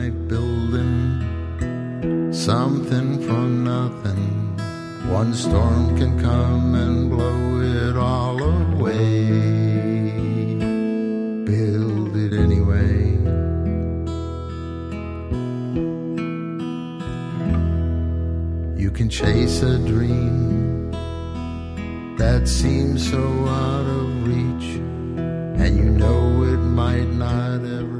like building something from nothing. One storm can come and blow it all away. Build it anyway. You can chase a dream that seems so out of reach, and you know it might not ever